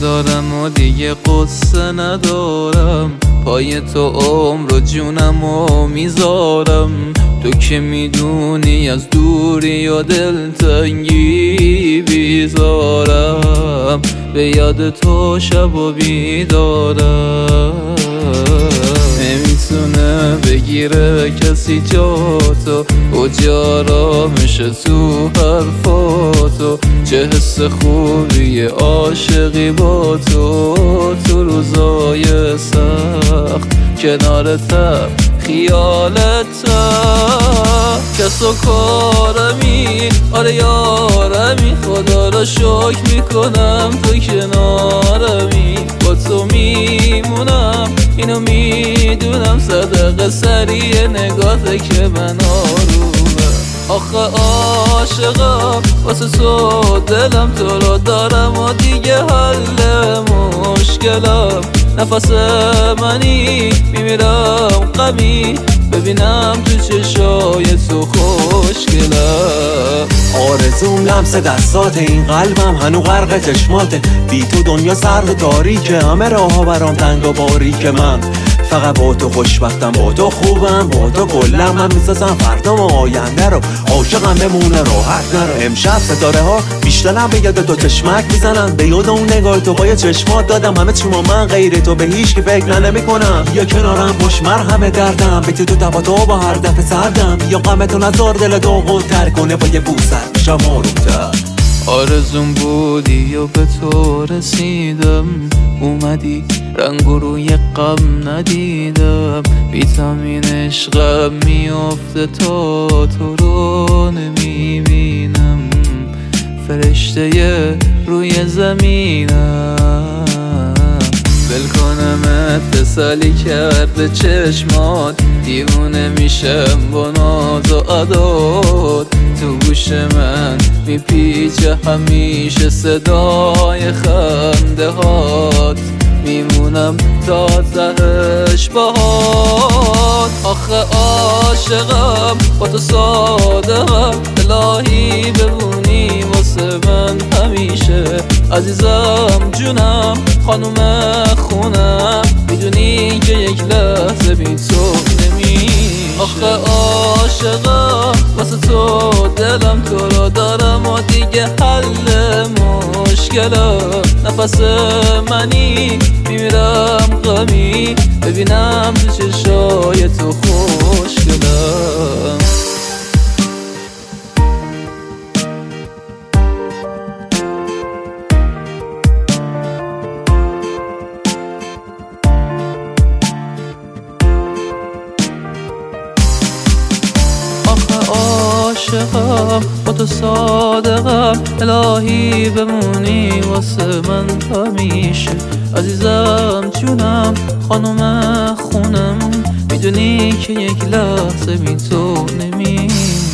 ندارم و دیگه قصه ندارم، پای تو عمر و جونم و میذارم. تو که میدونی از دوری و دلتنگی بیزارم، به یاد تو شب و بیدارم. نمیتونه بگیره کسی جاتو، کجا آرامشه تو حرفاتو. چه حس خوبی عاشقی با تو، تو روزای سخت کنارتم خیالتم. کس و کارمی آره یارمی، خدا را شکر میکنم تو کنارمی. با تو میمونم اینو میدونم، صدقه سریع نگاته که من آرومه. آخه عاشقم واسه تو دلم، تو رو دارم و دیگه حل مشکلم. نفس منی میمیرم غمی، ببینم تو چشای تو خوشگلم. آرزوم لمس دستات این قلبم، هنو غرق چشماته. بی تو دنیا سرد و تاریکه، همه راه ها برام تنگ و باریکه. من فقط با تو خوشبختم، با تو خوبم، با تو کلم. من میسازم فردا و آینده رو، عاشقم بمونه راحت نرو. امشب ستاره ها بیشترم به یاد تو چشمک میزنم، به یاد اون نگاه تو پای چشمات دادم همه چیمو من، غیر تو به هیچ کی فکر نمیکنم. یا کنارم باش مرهم دردم، به تو دوا تو با هر دفعه سردم. یا غمتو نذار دل داغون تر کنه، با یه بوسر میشم آرومتر. آرزوم بودی و به تو رسیدم، اومدی رنگ و روی غم ندیدم. ویتامین عشقم میافته تا تو رو نمیبینم، فرشته روی زمینم. ول کنم تسلی کرده چشمات، دیوونه میشم با ناز و عداد. تو گوش من میپیچه همیشه صدای خنده هات، میمونم تا تهش باهات. آخه عاشقم با تو صادقم، الهی بمونی واسه من همیشه. عزیزم جونم خانوم خونم، میدونی که یک لحظه بی تو نمیشه. آخه عاشقم واسه تو دلم، تو رو دارم و دیگه حل مشکلم. نفس منی میمیرم غمی، ببینم تو چشای تو خوشگلم. عاشقم با تو صادقم، الهی بمونی واسه من همیشه. عزیزم جونم خانوم خونم، میدونی که یک لحظه بی تو نمیشه.